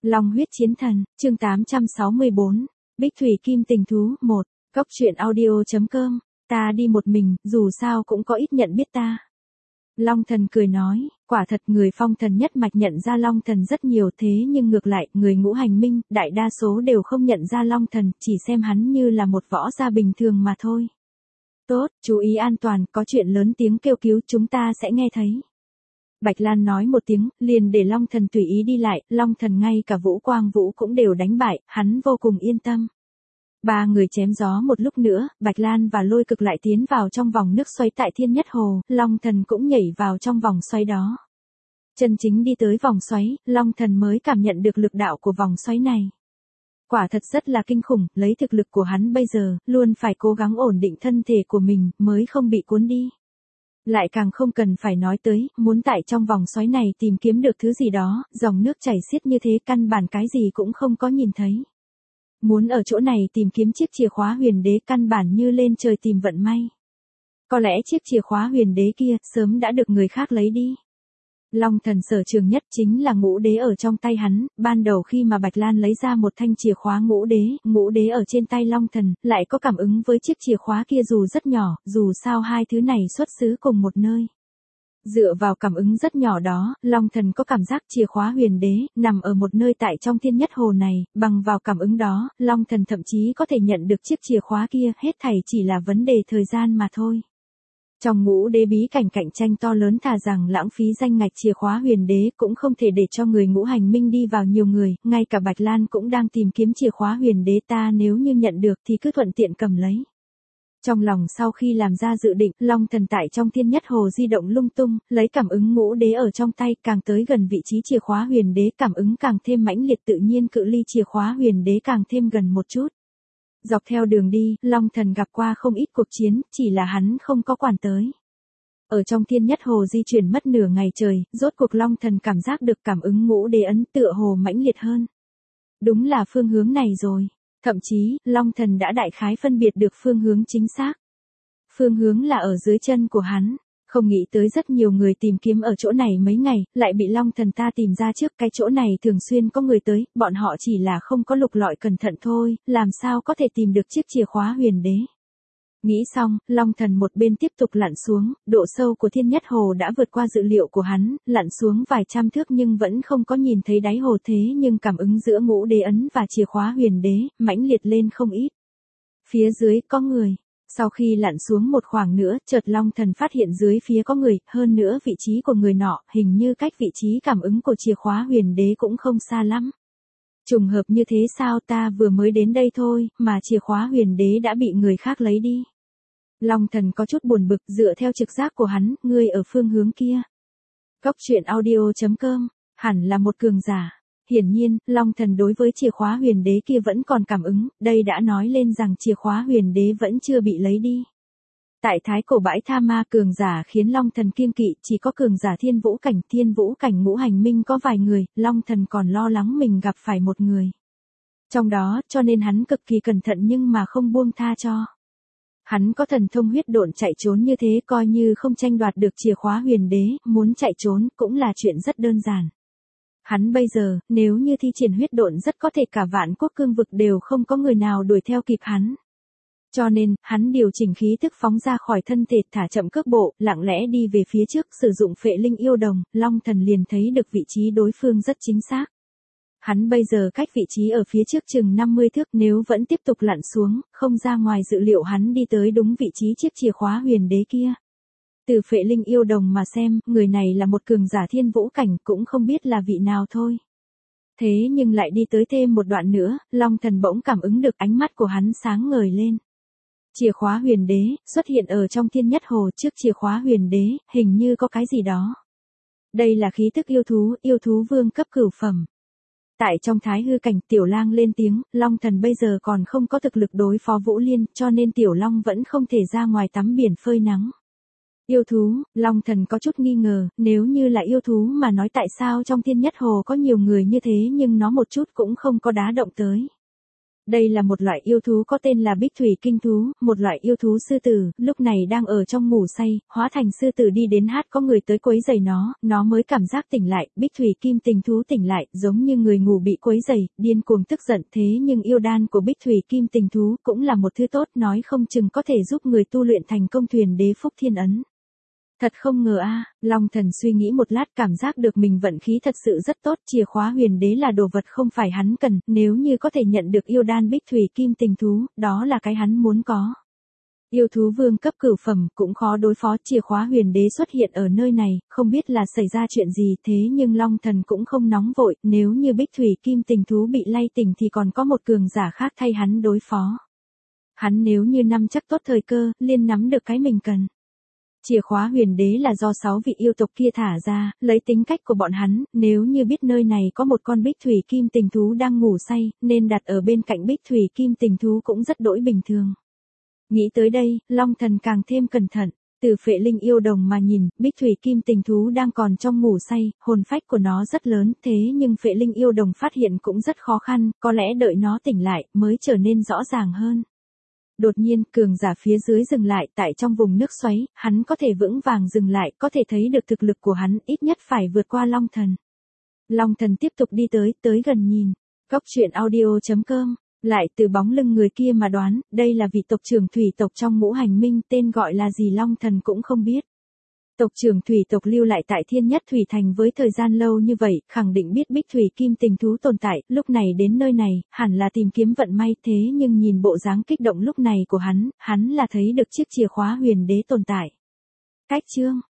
Long huyết chiến thần, chương 864. Bích thủy kim tình thú 1. Cốc truyện audio.com. Ta đi một mình, dù sao cũng có ít nhận biết ta. Long thần cười nói, quả thật người phong thần nhất mạch nhận ra Long thần rất nhiều, thế nhưng ngược lại, người ngũ hành minh, đại đa số đều không nhận ra Long thần, chỉ xem hắn như là một võ gia bình thường mà thôi. Tốt, chú ý an toàn, có chuyện lớn tiếng kêu cứu chúng ta sẽ nghe thấy. Bạch Lan nói một tiếng, liền để Long thần tùy ý đi lại, Long thần ngay cả Vũ Quang Vũ cũng đều đánh bại, hắn vô cùng yên tâm. Ba người chém gió một lúc nữa, Bạch Lan và Lôi Cực lại tiến vào trong vòng nước xoáy tại Thiên Nhất Hồ, Long thần cũng nhảy vào trong vòng xoáy đó. Chân chính đi tới vòng xoáy, Long thần mới cảm nhận được lực đạo của vòng xoáy này. Quả thật rất là kinh khủng, lấy thực lực của hắn bây giờ, luôn phải cố gắng ổn định thân thể của mình, mới không bị cuốn đi. Lại càng không cần phải nói tới, muốn tại trong vòng xoáy này tìm kiếm được thứ gì đó, dòng nước chảy xiết như thế căn bản cái gì cũng không có nhìn thấy. Muốn ở chỗ này tìm kiếm chiếc chìa khóa huyền đế căn bản như lên trời tìm vận may. Có lẽ chiếc chìa khóa huyền đế kia sớm đã được người khác lấy đi. Long thần sở trường nhất chính là ngũ đế ở trong tay hắn, ban đầu khi mà Bạch Lan lấy ra một thanh chìa khóa ngũ đế ở trên tay Long thần, lại có cảm ứng với chiếc chìa khóa kia dù rất nhỏ, dù sao hai thứ này xuất xứ cùng một nơi. Dựa vào cảm ứng rất nhỏ đó, Long thần có cảm giác chìa khóa huyền đế, nằm ở một nơi tại trong Thiên Nhất Hồ này, bằng vào cảm ứng đó, Long thần thậm chí có thể nhận được chiếc chìa khóa kia, hết thảy chỉ là vấn đề thời gian mà thôi. Trong ngũ đế bí cảnh cạnh tranh to lớn, thà rằng lãng phí danh ngạch chìa khóa huyền đế cũng không thể để cho người ngũ hành minh đi vào nhiều người, ngay cả Bạch Lan cũng đang tìm kiếm chìa khóa huyền đế, ta nếu như nhận được thì cứ thuận tiện cầm lấy. Trong lòng sau khi làm ra dự định, Long thần tại trong Thiên Nhất Hồ di động lung tung, lấy cảm ứng ngũ đế ở trong tay, càng tới gần vị trí chìa khóa huyền đế, cảm ứng càng thêm mãnh liệt, tự nhiên cự ly chìa khóa huyền đế càng thêm gần một chút. Dọc theo đường đi, Long thần gặp qua không ít cuộc chiến, chỉ là hắn không có quản tới. Ở trong Thiên Nhất Hồ di chuyển mất nửa ngày trời, rốt cuộc Long thần cảm giác được cảm ứng ngũ đế ấn tựa hồ mãnh liệt hơn. Đúng là phương hướng này rồi. Thậm chí, Long thần đã đại khái phân biệt được phương hướng chính xác. Phương hướng là ở dưới chân của hắn. Không nghĩ tới rất nhiều người tìm kiếm ở chỗ này mấy ngày, lại bị Long thần ta tìm ra trước. Cái chỗ này thường xuyên có người tới, bọn họ chỉ là không có lục lọi cẩn thận thôi, làm sao có thể tìm được chiếc chìa khóa huyền đế. Nghĩ xong, Long thần một bên tiếp tục lặn xuống, độ sâu của Thiên Nhất Hồ đã vượt qua dự liệu của hắn, lặn xuống vài trăm thước nhưng vẫn không có nhìn thấy đáy hồ, thế nhưng cảm ứng giữa ngũ đế ấn và chìa khóa huyền đế, mãnh liệt lên không ít. Phía dưới có người. Sau khi lặn xuống một khoảng nữa, chợt Long thần phát hiện dưới phía có người, hơn nữa vị trí của người nọ, hình như cách vị trí cảm ứng của chìa khóa huyền đế cũng không xa lắm. Trùng hợp như thế sao, ta vừa mới đến đây thôi, mà chìa khóa huyền đế đã bị người khác lấy đi. Long thần có chút buồn bực, dựa theo trực giác của hắn, ngươi ở phương hướng kia. Cốc truyện audio.com, hẳn là một cường giả. Hiển nhiên, Long thần đối với chìa khóa huyền đế kia vẫn còn cảm ứng, đây đã nói lên rằng chìa khóa huyền đế vẫn chưa bị lấy đi. Tại thái cổ bãi tha ma, cường giả khiến Long thần kiêng kỵ, chỉ có cường giả thiên vũ cảnh ngũ hành minh có vài người, Long thần còn lo lắng mình gặp phải một người. Trong đó, cho nên hắn cực kỳ cẩn thận nhưng mà không buông tha cho. Hắn có thần thông huyết độn, chạy trốn như thế coi như không tranh đoạt được chìa khóa huyền đế, muốn chạy trốn cũng là chuyện rất đơn giản. Hắn bây giờ, nếu như thi triển huyết độn rất có thể cả vạn quốc cương vực đều không có người nào đuổi theo kịp hắn. Cho nên, hắn điều chỉnh khí tức phóng ra khỏi thân thể, thả chậm cước bộ, lặng lẽ đi về phía trước, sử dụng phệ linh yêu đồng, Long thần liền thấy được vị trí đối phương rất chính xác. Hắn bây giờ cách vị trí ở phía trước chừng 50 thước, nếu vẫn tiếp tục lặn xuống, không ra ngoài dự liệu hắn đi tới đúng vị trí chiếc chìa khóa huyền đế kia. Từ phệ linh yêu đồng mà xem, người này là một cường giả thiên vũ cảnh, cũng không biết là vị nào thôi. Thế nhưng lại đi tới thêm một đoạn nữa, Long thần bỗng cảm ứng được, ánh mắt của hắn sáng ngời lên. Chìa khóa huyền đế, xuất hiện ở trong Thiên Nhất Hồ, trước chìa khóa huyền đế, hình như có cái gì đó. Đây là khí tức yêu thú vương cấp cửu phẩm. Tại trong thái hư cảnh, Tiểu Lang lên tiếng, Long thần bây giờ còn không có thực lực đối phó Vũ Liên, cho nên Tiểu Long vẫn không thể ra ngoài tắm biển phơi nắng. Yêu thú, Long thần có chút nghi ngờ, nếu như là yêu thú mà nói tại sao trong Thiên Nhất Hồ có nhiều người như thế nhưng nó một chút cũng không có đá động tới. Đây là một loại yêu thú có tên là Bích Thủy Kinh Thú, một loại yêu thú sư tử, lúc này đang ở trong ngủ say, hóa thành sư tử đi đến hát có người tới quấy rầy nó mới cảm giác tỉnh lại, Bích Thủy Kim Tình Thú tỉnh lại, giống như người ngủ bị quấy rầy, điên cuồng tức giận thế nhưng yêu đan của Bích Thủy Kim Tình Thú cũng là một thứ tốt, nói không chừng có thể giúp người tu luyện thành công thuyền đế phúc thiên ấn. Thật không ngờ a, Long Thần suy nghĩ một lát cảm giác được mình vận khí thật sự rất tốt, chìa khóa huyền đế là đồ vật không phải hắn cần, nếu như có thể nhận được yêu đan Bích Thủy Kim Tình Thú, đó là cái hắn muốn có. Yêu thú vương cấp cửu phẩm cũng khó đối phó, chìa khóa huyền đế xuất hiện ở nơi này, không biết là xảy ra chuyện gì thế nhưng Long Thần cũng không nóng vội, nếu như Bích Thủy Kim Tình Thú bị lay tỉnh thì còn có một cường giả khác thay hắn đối phó. Hắn nếu như nắm chắc tốt thời cơ, liền nắm được cái mình cần. Chìa khóa huyền đế là do 6 vị yêu tộc kia thả ra, lấy tính cách của bọn hắn, nếu như biết nơi này có một con Bích Thủy Kim Tình Thú đang ngủ say, nên đặt ở bên cạnh Bích Thủy Kim Tình Thú cũng rất đỗi bình thường. Nghĩ tới đây, Long Thần càng thêm cẩn thận, từ phệ linh yêu đồng mà nhìn, Bích Thủy Kim Tình Thú đang còn trong ngủ say, hồn phách của nó rất lớn, thế nhưng phệ linh yêu đồng phát hiện cũng rất khó khăn, có lẽ đợi nó tỉnh lại, mới trở nên rõ ràng hơn. Đột nhiên, cường giả phía dưới dừng lại, tại trong vùng nước xoáy, hắn có thể vững vàng dừng lại, có thể thấy được thực lực của hắn, ít nhất phải vượt qua Long Thần. Long Thần tiếp tục đi tới gần nhìn. Góc truyện audio.com, lại từ bóng lưng người kia mà đoán, đây là vị tộc trưởng thủy tộc trong Ngũ Hành Minh, tên gọi là gì Long Thần cũng không biết. Tộc trưởng thủy tộc lưu lại tại Thiên Nhất Thủy Thành với thời gian lâu như vậy, khẳng định biết Bích Thủy Kim Tình Thú tồn tại, lúc này đến nơi này, hẳn là tìm kiếm vận may, thế nhưng nhìn bộ dáng kích động lúc này của hắn là thấy được chiếc chìa khóa huyền đế tồn tại. Cách chương